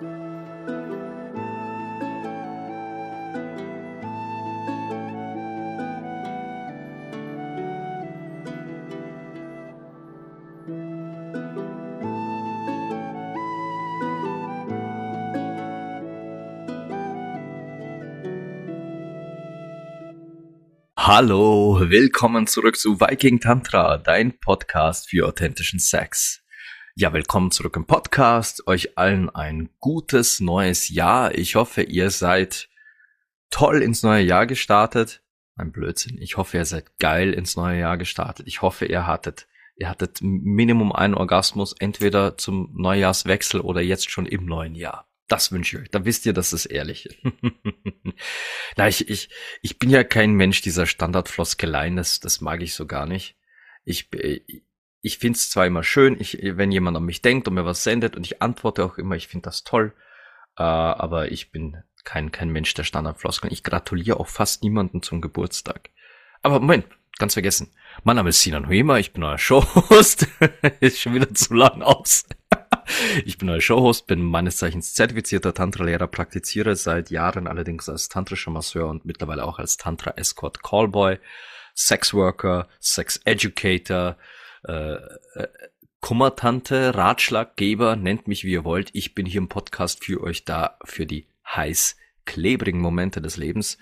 Hallo, willkommen zurück zu Viking Tantra, dein Podcast für authentischen Sex. Ja, willkommen zurück im Podcast, euch allen ein gutes neues Jahr. Ich hoffe, ihr seid toll ins neue Jahr gestartet. Ein Blödsinn, ich hoffe, ihr seid geil ins neue Jahr gestartet. Ich hoffe, ihr hattet Minimum einen Orgasmus, entweder zum Neujahrswechsel oder jetzt schon im neuen Jahr. Das wünsche ich euch. Da wisst ihr, das ist ehrlich. Na, ich bin ja kein Mensch dieser Standardfloskeleien, das mag ich so gar nicht. Ich finde es zwar immer schön, wenn jemand an mich denkt und mir was sendet und ich antworte auch immer, ich finde das toll, aber ich bin kein Mensch der Standardfloskeln. Ich gratuliere auch fast niemandem zum Geburtstag. Aber Moment, ganz vergessen. Mein Name ist Sinan Huema, ich bin euer Showhost. Ist schon wieder zu lang aus. Ich bin euer Showhost, bin meines Zeichens zertifizierter Tantra-Lehrer, praktiziere seit Jahren allerdings als tantrischer Masseur und mittlerweile auch als Tantra-Escort-Callboy, Sexworker, Sex-Educator, Kummertante, Ratschlaggeber, nennt mich wie ihr wollt. Ich bin hier im Podcast für euch da, für die heiß-klebrigen Momente des Lebens.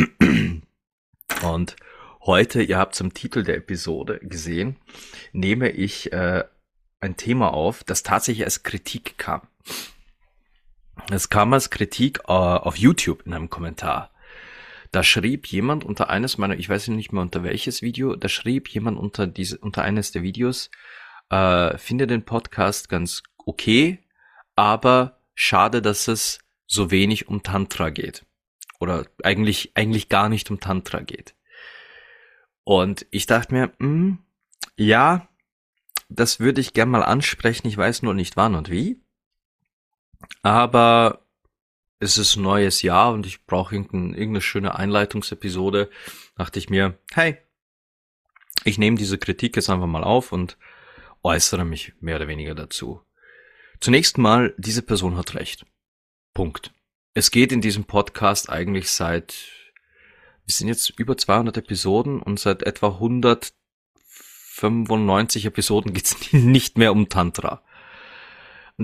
Und heute, ihr habt es im Titel der Episode gesehen, nehme ich ein Thema auf, das tatsächlich als Kritik kam. Es kam als Kritik auf YouTube in einem Kommentar. Da schrieb jemand unter eines meiner, ich weiß nicht mehr unter welches Video, da schrieb jemand unter eines der Videos, finde den Podcast ganz okay, aber schade, dass es so wenig um Tantra geht. Oder eigentlich gar nicht um Tantra geht. Und ich dachte mir, ja, das würde ich gern mal ansprechen, ich weiß nur nicht wann und wie. Aber es ist ein neues Jahr und ich brauche irgendeine schöne Einleitungsepisode. Dachte ich mir, hey, ich nehme diese Kritik jetzt einfach mal auf und äußere mich mehr oder weniger dazu. Zunächst mal, diese Person hat recht. Punkt. Es geht in diesem Podcast eigentlich wir sind jetzt über 200 Episoden und seit etwa 195 Episoden geht's nicht mehr um Tantra. Und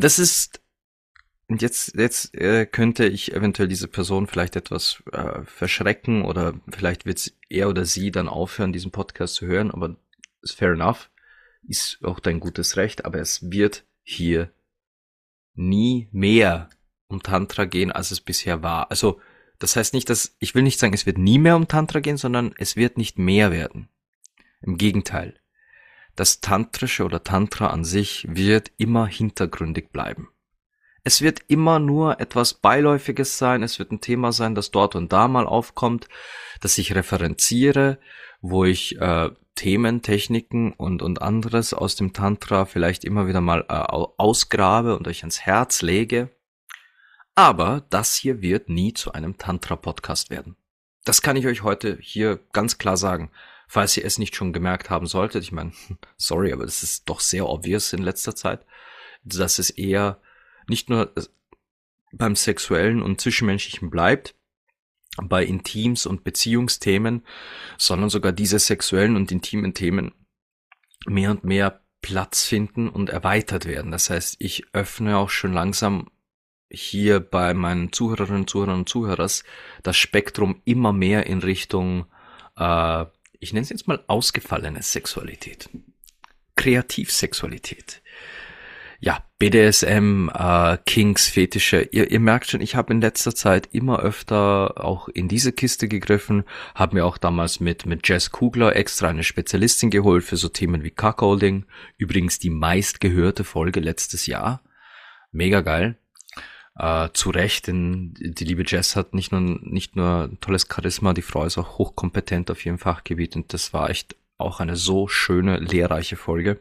jetzt könnte ich eventuell diese Person vielleicht etwas verschrecken oder vielleicht wird er oder sie dann aufhören, diesen Podcast zu hören, aber ist fair enough, ist auch dein gutes Recht, aber es wird hier nie mehr um Tantra gehen, als es bisher war. Also das heißt nicht, ich will nicht sagen, es wird nie mehr um Tantra gehen, sondern es wird nicht mehr werden. Im Gegenteil. Das Tantrische oder Tantra an sich wird immer hintergründig bleiben. Es wird immer nur etwas Beiläufiges sein, es wird ein Thema sein, das dort und da mal aufkommt, das ich referenziere, wo ich Themen, Techniken und anderes aus dem Tantra vielleicht immer wieder mal ausgrabe und euch ans Herz lege. Aber das hier wird nie zu einem Tantra-Podcast werden. Das kann ich euch heute hier ganz klar sagen. Falls ihr es nicht schon gemerkt haben solltet, ich meine, sorry, aber das ist doch sehr obvious in letzter Zeit, dass es eher nicht nur beim Sexuellen und Zwischenmenschlichen bleibt, bei Intims- und Beziehungsthemen, sondern sogar diese sexuellen und intimen Themen mehr und mehr Platz finden und erweitert werden. Das heißt, ich öffne auch schon langsam hier bei meinen Zuhörerinnen und Zuhörers das Spektrum immer mehr in Richtung ich nenne es jetzt mal ausgefallene Sexualität. Kreativsexualität. Ja, BDSM, Kinks, Fetische. Ihr merkt schon, ich habe in letzter Zeit immer öfter auch in diese Kiste gegriffen, habe mir auch damals mit Jess Kugler extra eine Spezialistin geholt für so Themen wie Cuckolding. Übrigens die meistgehörte Folge letztes Jahr. Mega geil. Zu Recht, denn die liebe Jess hat nicht nur ein tolles Charisma, die Frau ist auch hochkompetent auf ihrem Fachgebiet und das war echt auch eine so schöne, lehrreiche Folge.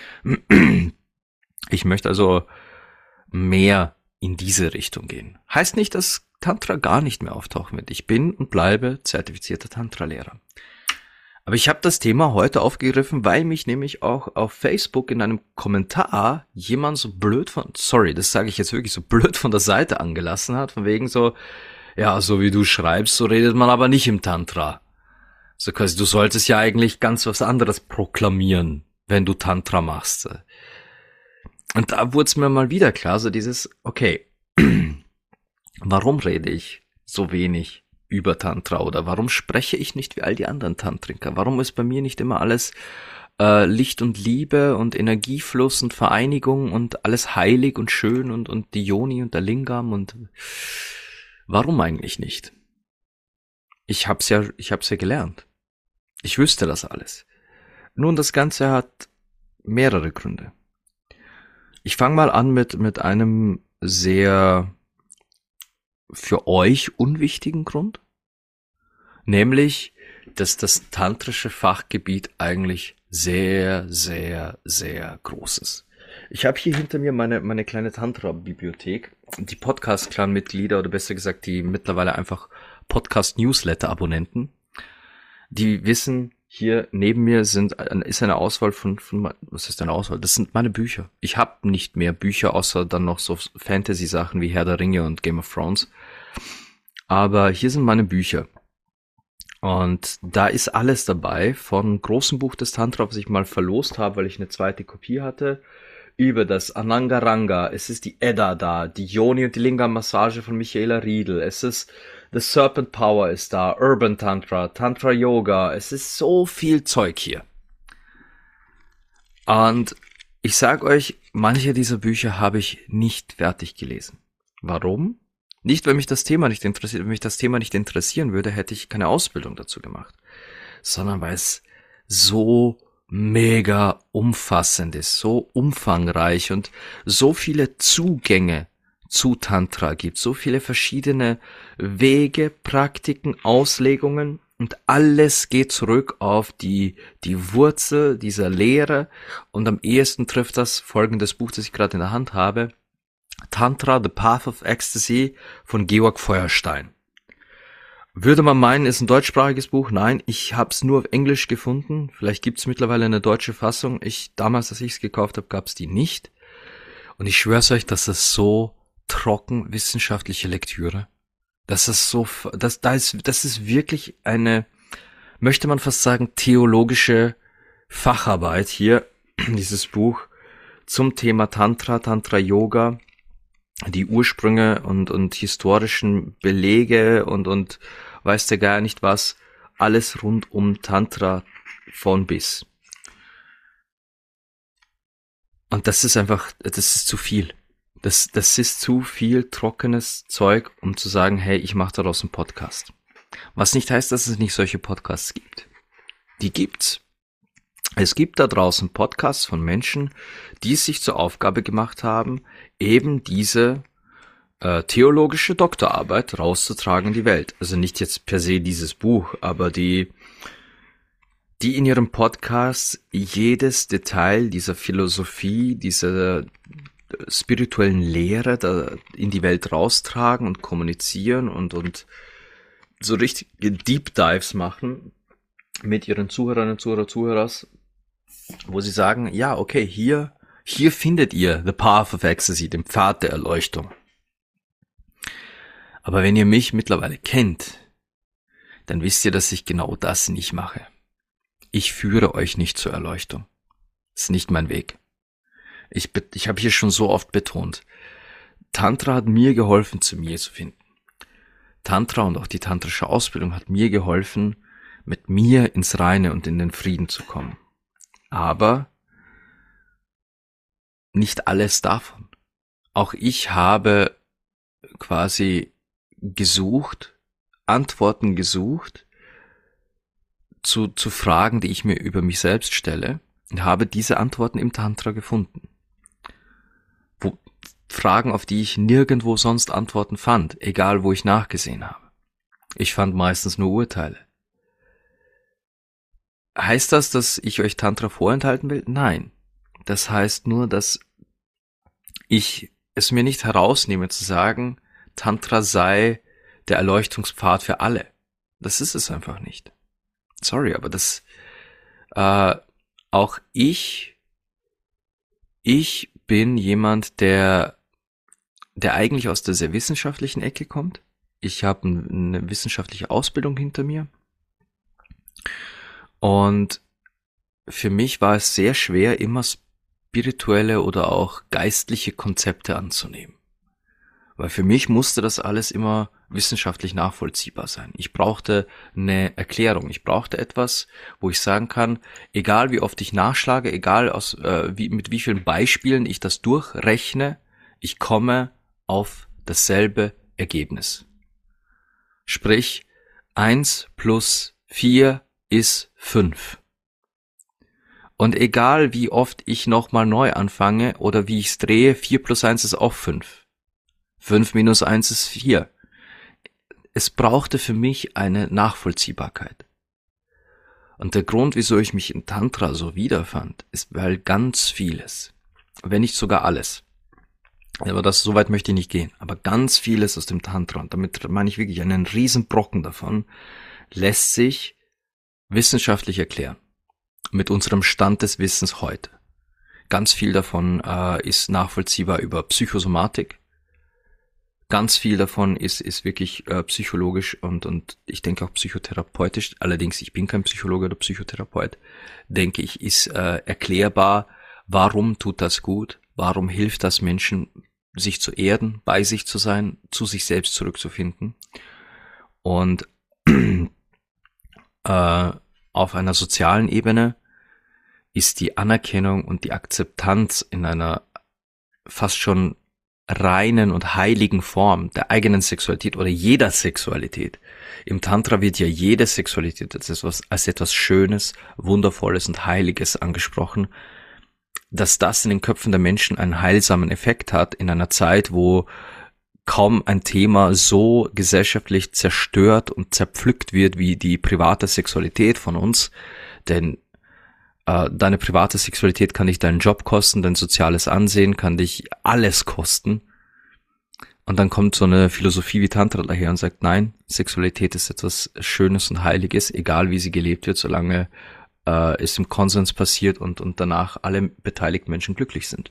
Ich möchte also mehr in diese Richtung gehen. Heißt nicht, dass Tantra gar nicht mehr auftauchen wird. Ich bin und bleibe zertifizierter Tantra-Lehrer. Aber ich habe das Thema heute aufgegriffen, weil mich nämlich auch auf Facebook in einem Kommentar jemand so blöd das sage ich jetzt wirklich, so blöd von der Seite angelassen hat, von wegen so, ja, so wie du schreibst, so redet man aber nicht im Tantra. So quasi, du solltest ja eigentlich ganz was anderes proklamieren, wenn du Tantra machst. Und da wurde es mir mal wieder klar, so dieses, okay, warum rede ich so wenig über Tantra oder warum spreche ich nicht wie all die anderen Tantriker? Warum ist bei mir nicht immer alles Licht und Liebe und Energiefluss und Vereinigung und alles heilig und schön und die Yoni und der Lingam und warum eigentlich nicht? Ich hab's ja gelernt. Ich wüsste das alles. Nun, das Ganze hat mehrere Gründe. Ich fange mal an mit einem sehr für euch unwichtigen Grund, nämlich, dass das tantrische Fachgebiet eigentlich sehr, sehr, sehr groß ist. Ich habe hier hinter mir meine kleine Tantra-Bibliothek. Die Podcast-Clan-Mitglieder oder besser gesagt die mittlerweile einfach Podcast-Newsletter-Abonnenten, die wissen, hier neben mir ist eine Auswahl von was ist eine Auswahl? Das sind meine Bücher. Ich habe nicht mehr Bücher, außer dann noch so Fantasy-Sachen wie Herr der Ringe und Game of Thrones. Aber hier sind meine Bücher. Und da ist alles dabei, von großem Buch des Tantra, was ich mal verlost habe, weil ich eine zweite Kopie hatte, über das Anangaranga, es ist die Edda da, die Yoni und die Lingam-Massage von Michaela Riedel, es ist The Serpent Power ist da, Urban Tantra, Tantra Yoga, es ist so viel Zeug hier. Und ich sag euch, manche dieser Bücher habe ich nicht fertig gelesen. Warum? Nicht, weil mich das Thema nicht interessiert. Wenn mich das Thema nicht interessieren würde, hätte ich keine Ausbildung dazu gemacht. Sondern weil es so mega umfassend ist, so umfangreich und so viele Zugänge zu Tantra gibt, so viele verschiedene Wege, Praktiken, Auslegungen und alles geht zurück auf die Wurzel dieser Lehre und am ehesten trifft das folgendes Buch, das ich gerade in der Hand habe, Tantra, The Path of Ecstasy von Georg Feuerstein. Würde man meinen, ist ein deutschsprachiges Buch? Nein, ich habe es nur auf Englisch gefunden. Vielleicht gibt es mittlerweile eine deutsche Fassung. Damals, als ich es gekauft habe, gab es die nicht. Und ich schwör's euch, das ist so trocken wissenschaftliche Lektüre. Das ist wirklich eine, möchte man fast sagen, theologische Facharbeit hier, dieses Buch zum Thema Tantra, Tantra Yoga, die Ursprünge und historischen Belege und weiß der gar nicht was, alles rund um Tantra von bis. Und das ist einfach, das ist zu viel. Das ist zu viel trockenes Zeug, um zu sagen, hey, ich mache daraus einen Podcast. Was nicht heißt, dass es nicht solche Podcasts gibt. Die gibt's. Es gibt da draußen Podcasts von Menschen, die es sich zur Aufgabe gemacht haben, eben diese theologische Doktorarbeit rauszutragen in die Welt. Also nicht jetzt per se dieses Buch, aber die in ihrem Podcast jedes Detail dieser Philosophie, dieser spirituellen Lehre da in die Welt raustragen und kommunizieren und so richtig Deep Dives machen mit ihren Zuhörerinnen und Zuhörers, wo sie sagen, ja, okay, hier findet ihr The Path of Ecstasy, den Pfad der Erleuchtung. Aber wenn ihr mich mittlerweile kennt, dann wisst ihr, dass ich genau das nicht mache. Ich führe euch nicht zur Erleuchtung. Das ist nicht mein Weg. Ich habe hier schon so oft betont, Tantra hat mir geholfen, zu mir zu finden. Tantra und auch die tantrische Ausbildung hat mir geholfen, mit mir ins Reine und in den Frieden zu kommen. Aber nicht alles davon. Auch ich habe quasi Antworten gesucht zu Fragen, die ich mir über mich selbst stelle und habe diese Antworten im Tantra gefunden. Fragen, auf die ich nirgendwo sonst Antworten fand, egal wo ich nachgesehen habe. Ich fand meistens nur Urteile. Heißt das, dass ich euch Tantra vorenthalten will? Nein. Das heißt nur, dass ich es mir nicht herausnehme zu sagen, Tantra sei der Erleuchtungspfad für alle. Das ist es einfach nicht. sorry, aber das, auch ich bin jemand, der eigentlich aus der sehr wissenschaftlichen Ecke kommt. Ich habe eine wissenschaftliche Ausbildung hinter mir. Und für mich war es sehr schwer, immer spirituelle oder auch geistliche Konzepte anzunehmen. Weil für mich musste das alles immer wissenschaftlich nachvollziehbar sein. Ich brauchte eine Erklärung. Ich brauchte etwas, wo ich sagen kann, egal wie oft ich nachschlage, egal mit wie vielen Beispielen ich das durchrechne, ich komme auf dasselbe Ergebnis. Sprich, 1 plus 4 ist 5. Und egal wie oft ich nochmal neu anfange oder wie ich es drehe, 4 plus 1 ist auch 5. 5 minus 1 ist 4. Es brauchte für mich eine Nachvollziehbarkeit. Und der Grund, wieso ich mich in Tantra so wiederfand, ist, weil ganz vieles, wenn nicht sogar alles, aber so weit möchte ich nicht gehen, aber ganz vieles aus dem Tantra, und damit meine ich wirklich einen riesen Brocken davon, lässt sich wissenschaftlich erklären. Mit unserem Stand des Wissens heute. Ganz viel davon ist nachvollziehbar über Psychosomatik. Ganz viel davon ist wirklich psychologisch und ich denke auch psychotherapeutisch. Allerdings, ich bin kein Psychologe oder Psychotherapeut. Denke ich, ist erklärbar, warum tut das gut, warum hilft das Menschen, sich zu erden, bei sich zu sein, zu sich selbst zurückzufinden. Und auf einer sozialen Ebene ist die Anerkennung und die Akzeptanz in einer fast schon reinen und heiligen Form der eigenen Sexualität oder jeder Sexualität. Im Tantra wird ja jede Sexualität als etwas Schönes, Wundervolles und Heiliges angesprochen, dass das in den Köpfen der Menschen einen heilsamen Effekt hat in einer Zeit, wo kaum ein Thema so gesellschaftlich zerstört und zerpflückt wird wie die private Sexualität von uns, denn deine private Sexualität kann dich deinen Job kosten, dein soziales Ansehen kann dich alles kosten. Und dann kommt so eine Philosophie wie Tantra daher und sagt, nein, Sexualität ist etwas Schönes und Heiliges, egal wie sie gelebt wird, solange es im Konsens passiert und danach alle beteiligten Menschen glücklich sind.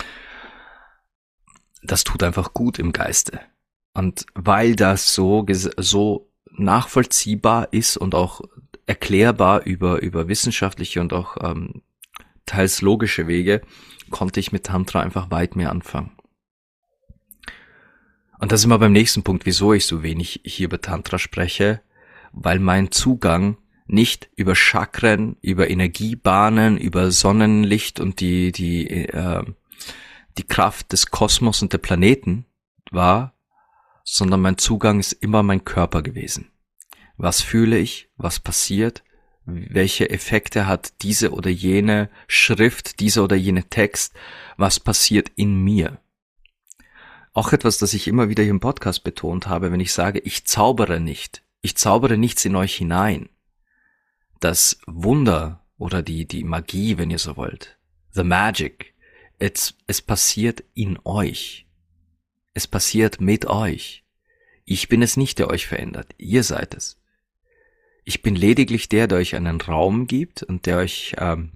Das tut einfach gut im Geiste. Und weil das so nachvollziehbar ist und auch erklärbar über wissenschaftliche und auch teils logische Wege, konnte ich mit Tantra einfach weit mehr anfangen. Und da sind wir beim nächsten Punkt, wieso ich so wenig hier über Tantra spreche, weil mein Zugang nicht über Chakren, über Energiebahnen, über Sonnenlicht und die Kraft des Kosmos und der Planeten war, sondern mein Zugang ist immer mein Körper gewesen. Was fühle ich? Was passiert? Welche Effekte hat diese oder jene Schrift, dieser oder jene Text? Was passiert in mir? Auch etwas, das ich immer wieder hier im Podcast betont habe, wenn ich sage, ich zaubere nicht. Ich zaubere nichts in euch hinein. Das Wunder oder die Magie, wenn ihr so wollt. The magic. Es passiert in euch. Es passiert mit euch. Ich bin es nicht, der euch verändert. Ihr seid es. Ich bin lediglich der euch einen Raum gibt und der euch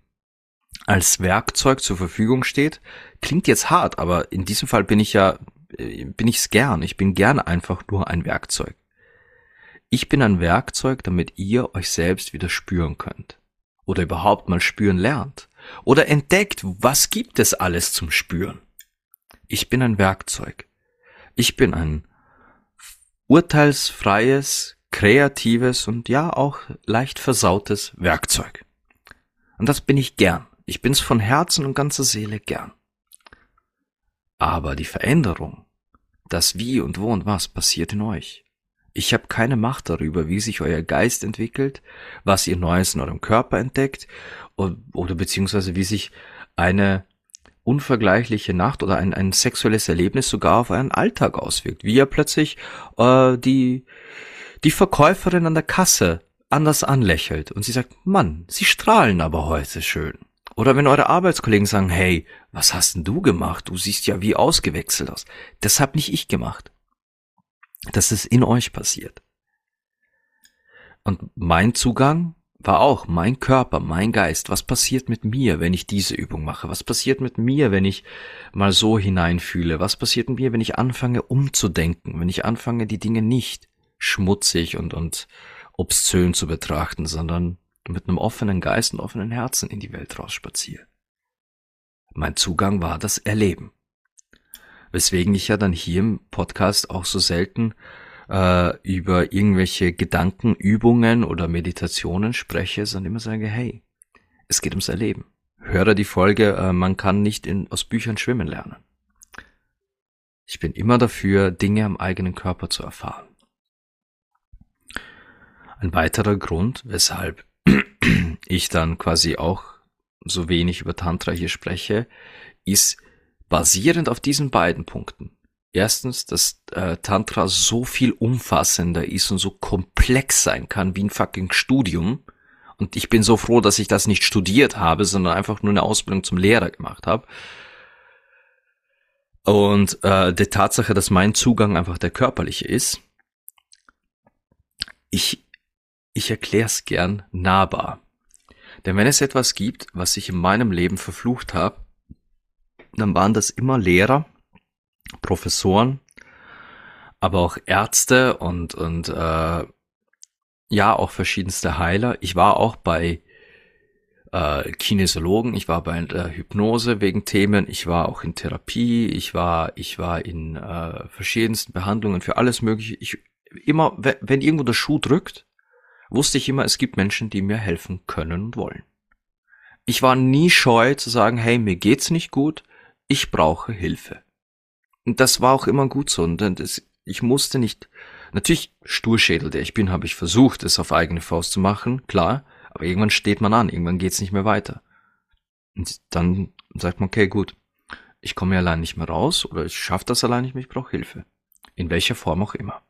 als Werkzeug zur Verfügung steht. Klingt jetzt hart, aber in diesem Fall bin ich's gern. Ich bin gern einfach nur ein Werkzeug. Ich bin ein Werkzeug, damit ihr euch selbst wieder spüren könnt. Oder überhaupt mal spüren lernt. Oder entdeckt, was gibt es alles zum Spüren. Ich bin ein Werkzeug. Ich bin ein urteilsfreies, kreatives und ja auch leicht versautes Werkzeug. Und das bin ich gern. Ich bin's von Herzen und ganzer Seele gern. Aber die Veränderung, das Wie und Wo und Was passiert in euch. Ich habe keine Macht darüber, wie sich euer Geist entwickelt, was ihr Neues in eurem Körper entdeckt oder beziehungsweise wie sich eine unvergleichliche Nacht oder ein sexuelles Erlebnis sogar auf euren Alltag auswirkt. Wie ihr plötzlich die Verkäuferin an der Kasse anders anlächelt und sie sagt, Mann, Sie strahlen aber heute schön. Oder wenn eure Arbeitskollegen sagen, hey, was hast denn du gemacht? Du siehst ja wie ausgewechselt aus. Das hab nicht ich gemacht. Das ist in euch passiert. Und mein Zugang war auch mein Körper, mein Geist. Was passiert mit mir, wenn ich diese Übung mache? Was passiert mit mir, wenn ich mal so hineinfühle? Was passiert mit mir, wenn ich anfange umzudenken? Wenn ich anfange, die Dinge nicht schmutzig und obszön zu betrachten, sondern mit einem offenen Geist und offenen Herzen in die Welt rausspaziere. Mein Zugang war das Erleben. Weswegen ich ja dann hier im Podcast auch so selten über irgendwelche Gedankenübungen oder Meditationen spreche, sondern immer sage, hey, es geht ums Erleben. Höre die Folge, man kann nicht aus Büchern schwimmen lernen. Ich bin immer dafür, Dinge am eigenen Körper zu erfahren. Ein weiterer Grund, weshalb ich dann quasi auch so wenig über Tantra hier spreche, ist basierend auf diesen beiden Punkten. Erstens, dass Tantra so viel umfassender ist und so komplex sein kann wie ein fucking Studium. Und ich bin so froh, dass ich das nicht studiert habe, sondern einfach nur eine Ausbildung zum Lehrer gemacht habe. Und die Tatsache, dass mein Zugang einfach der körperliche ist, ich erkläre es gern nahbar. Denn wenn es etwas gibt, was ich in meinem Leben verflucht habe, dann waren das immer Lehrer, Professoren, aber auch Ärzte und ja, auch verschiedenste Heiler. Ich war auch bei Kinesiologen, ich war bei Hypnose wegen Themen, ich war auch in Therapie, ich war in verschiedensten Behandlungen für alles Mögliche. Immer, wenn irgendwo der Schuh drückt, wusste ich immer, es gibt Menschen, die mir helfen können und wollen. Ich war nie scheu zu sagen, hey, mir geht's nicht gut, ich brauche Hilfe. Und das war auch immer gut so. Und ich musste nicht, natürlich Sturschädel, der ich bin, habe ich versucht, es auf eigene Faust zu machen, klar, aber irgendwann steht man an, irgendwann geht's nicht mehr weiter. Und dann sagt man, okay, gut, ich komme ja allein nicht mehr raus oder ich schaffe das allein nicht mehr, ich brauche Hilfe. In welcher Form auch immer.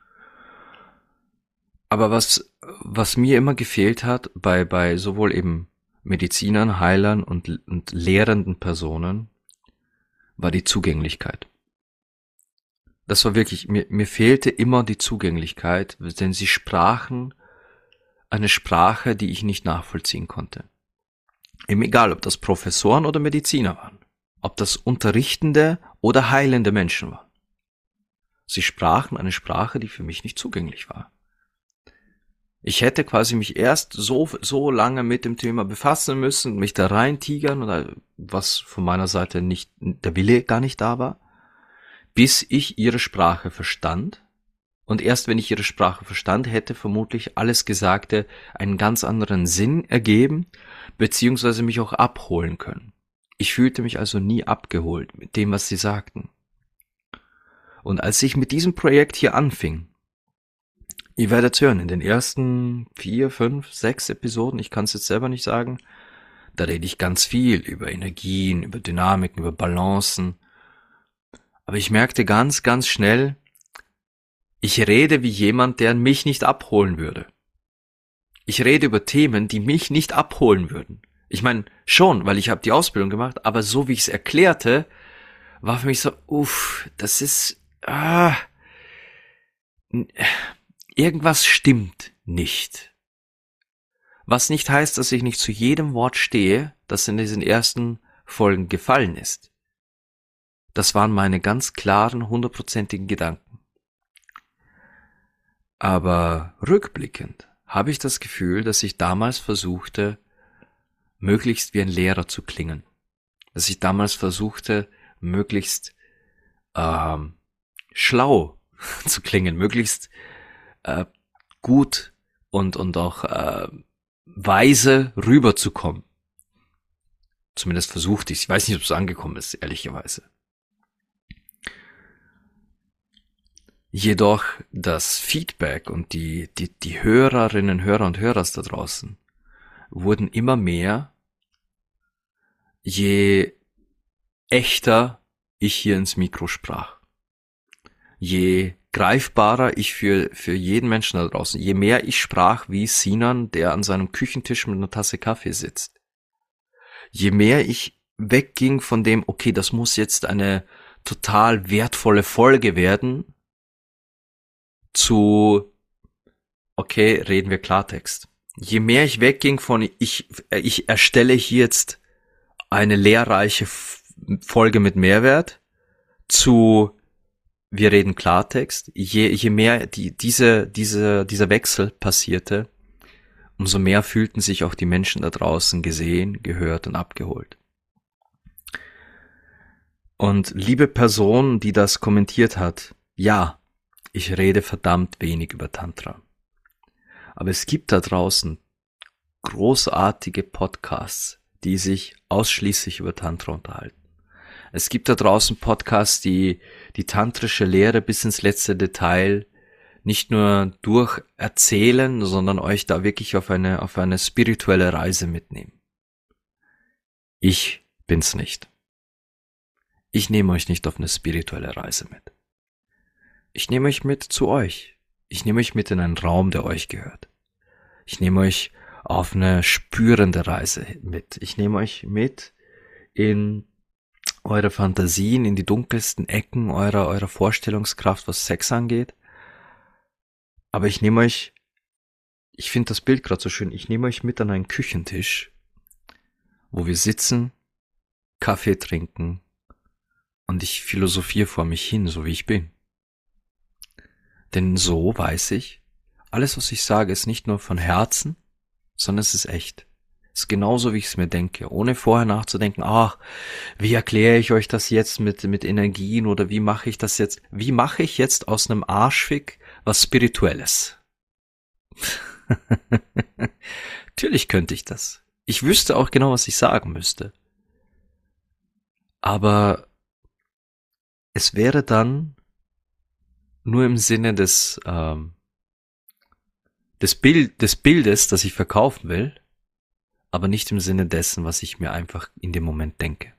Aber was mir immer gefehlt hat, bei sowohl eben Medizinern, Heilern und lehrenden Personen, war die Zugänglichkeit. Das war wirklich, mir fehlte immer die Zugänglichkeit, denn sie sprachen eine Sprache, die ich nicht nachvollziehen konnte. Eben egal, ob das Professoren oder Mediziner waren, ob das unterrichtende oder heilende Menschen waren. Sie sprachen eine Sprache, die für mich nicht zugänglich war. Ich hätte quasi mich erst so lange mit dem Thema befassen müssen, mich da rein tigern, oder was von meiner Seite nicht, der Wille gar nicht da war, bis ich ihre Sprache verstand. Und erst wenn ich ihre Sprache verstand, hätte vermutlich alles Gesagte einen ganz anderen Sinn ergeben, beziehungsweise mich auch abholen können. Ich fühlte mich also nie abgeholt mit dem, was sie sagten. Und als ich mit diesem Projekt hier anfing, ihr werdet hören, in den ersten 4, 5, 6 Episoden, ich kann es jetzt selber nicht sagen, da rede ich ganz viel über Energien, über Dynamiken, über Balancen. Aber ich merkte ganz, ganz schnell, ich rede wie jemand, der mich nicht abholen würde. Ich rede über Themen, die mich nicht abholen würden. Ich meine, schon, weil ich habe die Ausbildung gemacht, aber so wie ich es erklärte, war für mich so, das ist, irgendwas stimmt nicht. Was nicht heißt, dass ich nicht zu jedem Wort stehe, das in diesen ersten Folgen gefallen ist. Das waren meine ganz klaren, 100%igen Gedanken. Aber rückblickend habe ich das Gefühl, dass ich damals versuchte, möglichst wie ein Lehrer zu klingen. Dass ich damals versuchte, möglichst schlau zu klingen, möglichst gut und auch weise rüberzukommen. Zumindest versuchte ich. Ich weiß nicht, ob es angekommen ist, ehrlicherweise. Jedoch das Feedback und die Hörerinnen, Hörer und Hörers da draußen wurden immer mehr, je echter ich hier ins Mikro sprach. Je greifbarer ich für jeden Menschen da draußen, je mehr ich sprach wie Sinan, der an seinem Küchentisch mit einer Tasse Kaffee sitzt. Je mehr ich wegging von dem, okay, das muss jetzt eine total wertvolle Folge werden, zu, okay, reden wir Klartext. je mehr ich wegging von ich erstelle hier jetzt eine lehrreiche Folge mit Mehrwert zu wir reden Klartext, je mehr dieser Wechsel passierte, umso mehr fühlten sich auch die Menschen da draußen gesehen, gehört und abgeholt. Und liebe Person, die das kommentiert hat, ja, ich rede verdammt wenig über Tantra. Aber es gibt da draußen großartige Podcasts, die sich ausschließlich über Tantra unterhalten. Es gibt da draußen Podcasts, die die tantrische Lehre bis ins letzte Detail nicht nur durcherzählen, sondern euch da wirklich auf eine spirituelle Reise mitnehmen. Ich bin's nicht. Ich nehme euch nicht auf eine spirituelle Reise mit. Ich nehme euch mit zu euch. Ich nehme euch mit in einen Raum, der euch gehört. Ich nehme euch auf eine spürende Reise mit. Ich nehme euch mit in eure Fantasien, in die dunkelsten Ecken eurer Vorstellungskraft, was Sex angeht. Aber ich nehme euch, ich finde das Bild gerade so schön, ich nehme euch mit an einen Küchentisch, wo wir sitzen, Kaffee trinken und ich philosophiere vor mich hin, so wie ich bin. Denn so weiß ich, alles, was ich sage, ist nicht nur von Herzen, sondern es ist echt. Es ist genauso, wie ich es mir denke, ohne vorher nachzudenken, ach, wie erkläre ich euch das jetzt mit Energien oder wie mache ich das jetzt? Wie mache ich jetzt aus einem Arschfick was Spirituelles? Natürlich könnte ich das. Ich wüsste auch genau, was ich sagen müsste. Aber es wäre dann nur im Sinne des Bildes, das ich verkaufen will, aber nicht im Sinne dessen, was ich mir einfach in dem Moment denke.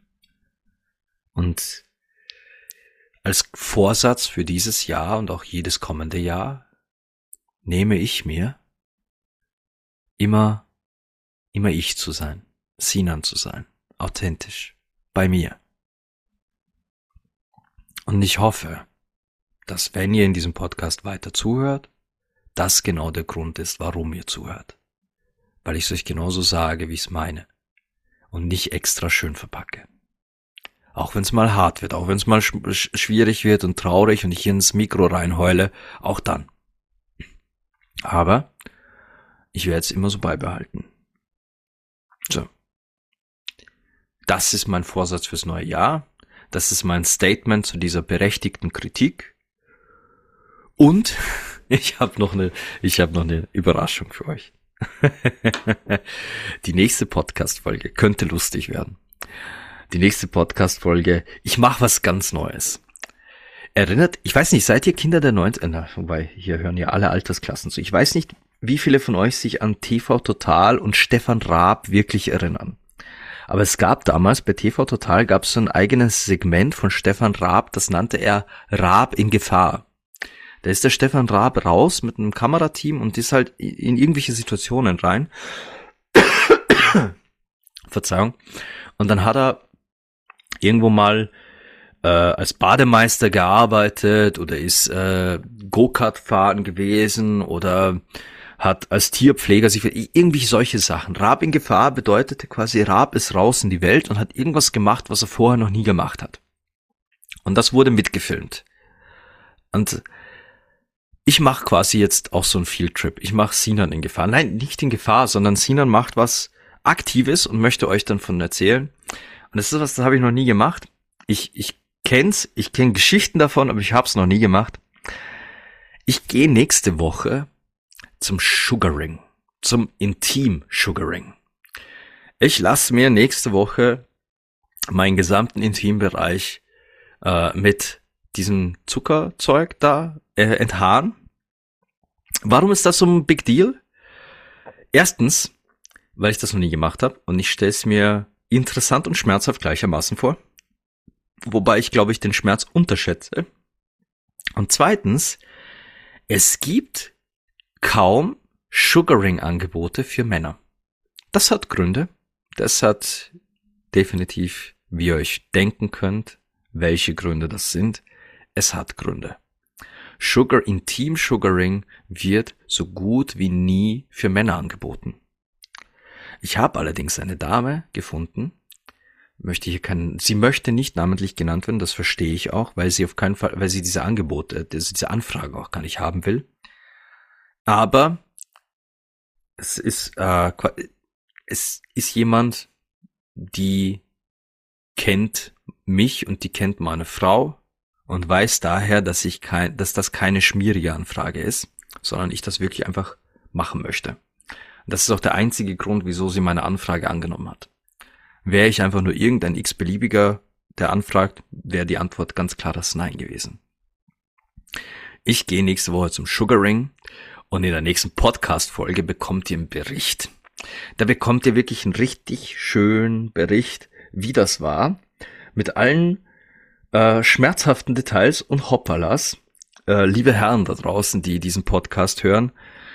Und als Vorsatz für dieses Jahr und auch jedes kommende Jahr nehme ich mir immer ich zu sein, Sinan zu sein, authentisch, bei mir. Und ich hoffe, dass wenn ihr in diesem Podcast weiter zuhört, das genau der Grund ist, warum ihr zuhört. Weil ich es euch genauso sage, wie ich es meine. Und nicht extra schön verpacke. Auch wenn es mal hart wird, auch wenn es mal schwierig wird und traurig und ich hier ins Mikro reinheule, auch dann. Aber ich werde es immer so beibehalten. So. Das ist mein Vorsatz fürs neue Jahr. Das ist mein Statement zu dieser berechtigten Kritik. Und ich habe noch eine Überraschung für euch. Die nächste Podcast-Folge könnte lustig werden. Die nächste Podcast-Folge, ich mache was ganz Neues. Erinnert, ich weiß nicht, seid ihr Kinder der 90er? Wobei, hier hören ja alle Altersklassen zu. Ich weiß nicht, wie viele von euch sich an TV Total und Stefan Raab wirklich erinnern. Aber es gab damals, bei TV Total gab es so ein eigenes Segment von Stefan Raab, das nannte er Raab in Gefahr. Da ist der Stefan Raab raus mit einem Kamerateam und ist halt in irgendwelche Situationen rein. Verzeihung. Und dann hat er irgendwo mal als Bademeister gearbeitet oder ist Go-Kart fahren gewesen oder hat als Tierpfleger sich irgendwie solche Sachen. Raab in Gefahr bedeutete quasi, Raab ist raus in die Welt und hat irgendwas gemacht, was er vorher noch nie gemacht hat. Und das wurde mitgefilmt. Und ich mache quasi jetzt auch so einen Fieldtrip. Ich mache Sinan in Gefahr. Nein, nicht in Gefahr, sondern Sinan macht was Aktives und möchte euch dann von erzählen. Und das ist was, das habe ich noch nie gemacht. Ich kenne Geschichten davon, aber ich habe es noch nie gemacht. Ich gehe nächste Woche zum Sugaring, zum Intim-Sugaring. Ich lasse mir nächste Woche meinen gesamten Intimbereich mit diesem Zuckerzeug da enthaaren. Warum ist das so ein Big Deal? Erstens, weil ich das noch nie gemacht habe und ich stelle es mir interessant und schmerzhaft gleichermaßen vor. Wobei ich, glaube ich, den Schmerz unterschätze. Und zweitens, es gibt kaum Sugaring-Angebote für Männer. Das hat Gründe. Das hat definitiv, wie ihr euch denken könnt, welche Gründe das sind. Es hat Gründe. Intim Sugaring wird so gut wie nie für Männer angeboten. Ich habe allerdings eine Dame gefunden, sie möchte nicht namentlich genannt werden, das verstehe ich auch, weil sie auf keinen Fall, weil sie diese Angebote, diese Anfragen auch gar nicht haben will. Aber es ist jemand, die kennt mich und die kennt meine Frau und weiß daher, dass das keine schmierige Anfrage ist, sondern ich das wirklich einfach machen möchte. Das ist auch der einzige Grund, wieso sie meine Anfrage angenommen hat. Wäre ich einfach nur irgendein x-beliebiger, der anfragt, wäre die Antwort ganz klar das Nein gewesen. Ich gehe nächste Woche zum Sugaring und in der nächsten Podcast-Folge bekommt ihr einen Bericht. Da bekommt ihr wirklich einen richtig schönen Bericht, wie das war, mit allen schmerzhaften Details und Hoppalas. Liebe Herren da draußen, die diesen Podcast hören,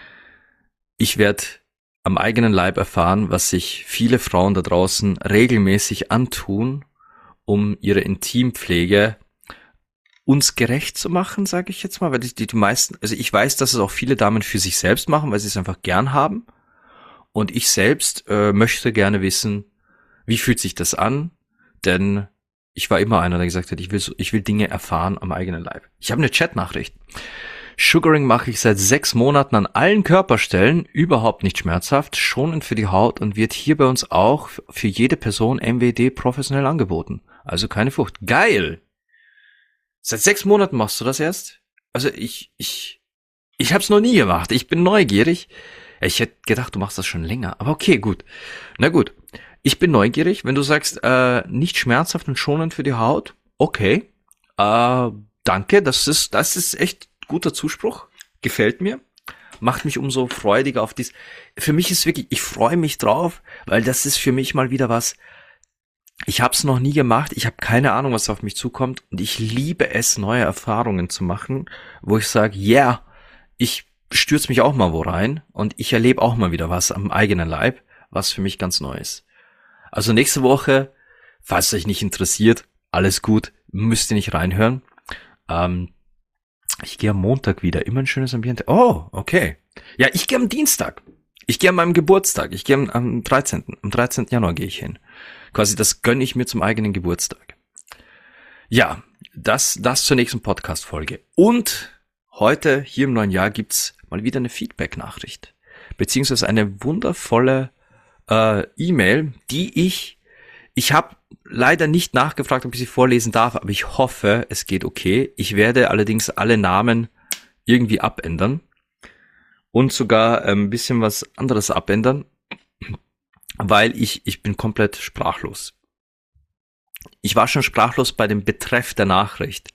ich werde am eigenen Leib erfahren, was sich viele Frauen da draußen regelmäßig antun, um ihre Intimpflege uns gerecht zu machen, sage ich jetzt mal, weil die meisten, also ich weiß, dass es auch viele Damen für sich selbst machen, weil sie es einfach gern haben, und ich selbst möchte gerne wissen, wie fühlt sich das an, denn ich war immer einer, der gesagt hat, ich will Dinge erfahren am eigenen Leib. Ich habe eine Chatnachricht. Sugaring mache ich seit 6 Monaten an allen Körperstellen, überhaupt nicht schmerzhaft, schonend für die Haut und wird hier bei uns auch für jede Person MWD professionell angeboten. Also keine Furcht. Geil! Seit 6 Monaten machst du das erst? Also ich hab's noch nie gemacht. Ich bin neugierig. Ich hätte gedacht, du machst das schon länger. Aber okay, gut. Na gut. Ich bin neugierig. Wenn du sagst, nicht schmerzhaft und schonend für die Haut, okay. Danke. Das ist echt guter Zuspruch. Gefällt mir. Macht mich umso freudiger auf dies. Für mich ist wirklich, ich freue mich drauf, weil das ist für mich mal wieder was. Ich habe es noch nie gemacht. Ich habe keine Ahnung, was auf mich zukommt. Und ich liebe es, neue Erfahrungen zu machen, wo ich sage, yeah, ich stürze mich auch mal wo rein und ich erlebe auch mal wieder was am eigenen Leib, was für mich ganz neu ist. Also nächste Woche, falls es euch nicht interessiert, alles gut, müsst ihr nicht reinhören. Ich gehe am Montag wieder, immer ein schönes Ambiente. Oh, okay. Ja, ich gehe am Dienstag. Ich gehe an meinem Geburtstag. Ich gehe am 13. Am 13. Januar gehe ich hin. Quasi das gönne ich mir zum eigenen Geburtstag. Ja, das zur nächsten Podcast-Folge. Und heute, hier im neuen Jahr, gibt's mal wieder eine Feedback-Nachricht. Beziehungsweise eine wundervolle E-Mail, die ich habe leider nicht nachgefragt, ob ich sie vorlesen darf, aber ich hoffe, es geht okay. Ich werde allerdings alle Namen irgendwie abändern und sogar ein bisschen was anderes abändern, weil ich bin komplett sprachlos. Ich war schon sprachlos bei dem Betreff der Nachricht.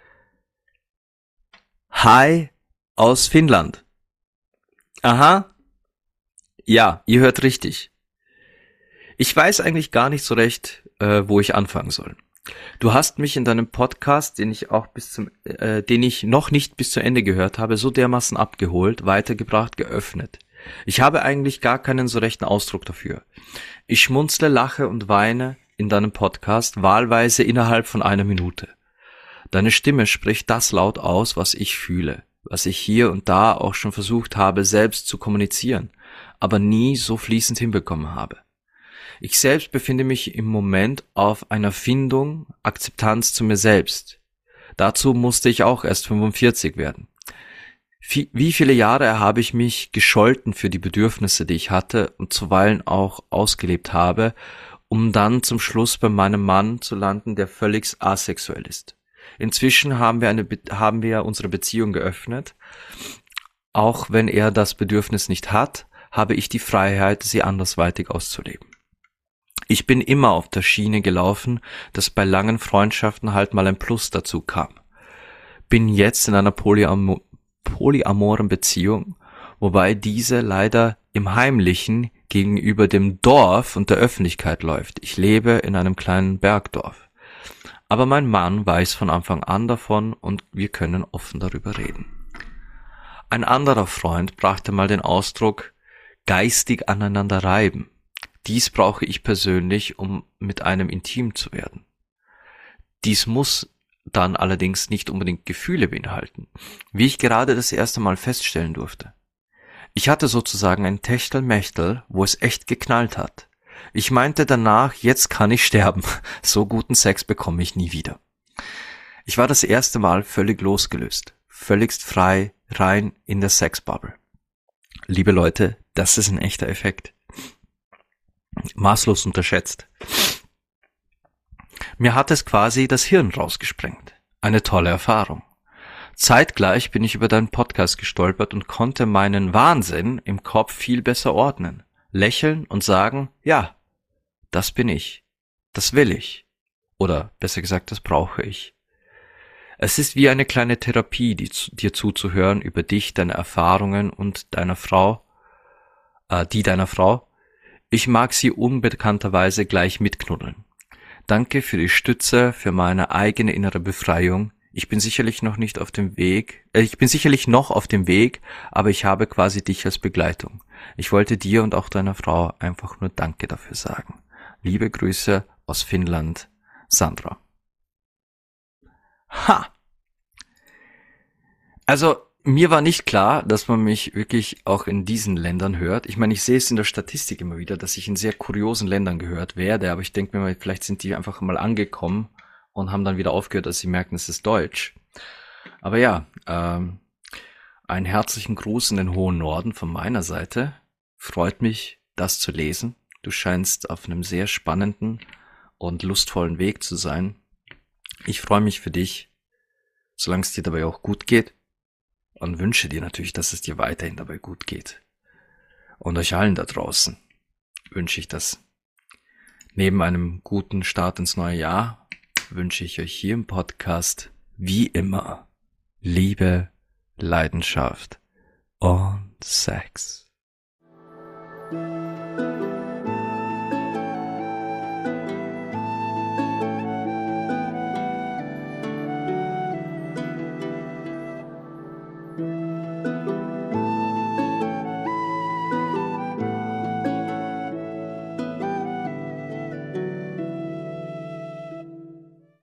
Hi aus Finnland. Aha. Ja, ihr hört richtig. Ich weiß eigentlich gar nicht so recht, wo ich anfangen soll. Du hast mich in deinem Podcast, den ich noch nicht bis zu Ende gehört habe, so dermaßen abgeholt, weitergebracht, geöffnet. Ich habe eigentlich gar keinen so rechten Ausdruck dafür. Ich schmunzle, lache und weine in deinem Podcast, wahlweise innerhalb von 1 Minute. Deine Stimme spricht das laut aus, was ich fühle, was ich hier und da auch schon versucht habe, selbst zu kommunizieren, aber nie so fließend hinbekommen habe. Ich selbst befinde mich im Moment auf einer Findung, Akzeptanz zu mir selbst. Dazu musste ich auch erst 45 werden. Wie viele Jahre habe ich mich gescholten für die Bedürfnisse, die ich hatte und zuweilen auch ausgelebt habe, um dann zum Schluss bei meinem Mann zu landen, der völlig asexuell ist. Inzwischen haben wir unsere Beziehung geöffnet. Auch wenn er das Bedürfnis nicht hat, habe ich die Freiheit, sie andersweitig auszuleben. Ich bin immer auf der Schiene gelaufen, dass bei langen Freundschaften halt mal ein Plus dazu kam. Bin jetzt in einer polyamoren Beziehung, wobei diese leider im Heimlichen gegenüber dem Dorf und der Öffentlichkeit läuft. Ich lebe in einem kleinen Bergdorf. Aber mein Mann weiß von Anfang an davon und wir können offen darüber reden. Ein anderer Freund brachte mal den Ausdruck geistig aneinander reiben. Dies brauche ich persönlich, um mit einem intim zu werden. Dies muss dann allerdings nicht unbedingt Gefühle beinhalten, wie ich gerade das erste Mal feststellen durfte. Ich hatte sozusagen ein Techtelmechtel, wo es echt geknallt hat. Ich meinte danach, jetzt kann ich sterben. So guten Sex bekomme ich nie wieder. Ich war das erste Mal völlig losgelöst, völligst frei, rein in der Sexbubble. Liebe Leute, das ist ein echter Effekt. Maßlos unterschätzt. Mir hat es quasi das Hirn rausgesprengt. Eine tolle Erfahrung. Zeitgleich bin ich über deinen Podcast gestolpert und konnte meinen Wahnsinn im Kopf viel besser ordnen, lächeln und sagen, ja, das bin ich, das will ich, oder besser gesagt, das brauche ich. Es ist wie eine kleine Therapie, dir zuzuhören über dich, deine Erfahrungen und deiner Frau. Ich mag sie unbekannterweise gleich mitknuddeln. Danke für die Stütze, für meine eigene innere Befreiung. Ich bin sicherlich noch auf dem Weg, aber ich habe quasi dich als Begleitung. Ich wollte dir und auch deiner Frau einfach nur Danke dafür sagen. Liebe Grüße aus Finnland, Sandra. Ha! Also, mir war nicht klar, dass man mich wirklich auch in diesen Ländern hört. Ich meine, ich sehe es in der Statistik immer wieder, dass ich in sehr kuriosen Ländern gehört werde, aber ich denke mir mal, vielleicht sind die einfach mal angekommen und haben dann wieder aufgehört, dass sie merken, es ist Deutsch. Aber ja, einen herzlichen Gruß in den hohen Norden von meiner Seite. Freut mich, das zu lesen. Du scheinst auf einem sehr spannenden und lustvollen Weg zu sein. Ich freue mich für dich, solange es dir dabei auch gut geht. Und wünsche dir natürlich, dass es dir weiterhin dabei gut geht. Und euch allen da draußen wünsche ich das. Neben einem guten Start ins neue Jahr wünsche ich euch hier im Podcast wie immer Liebe, Leidenschaft und Sex.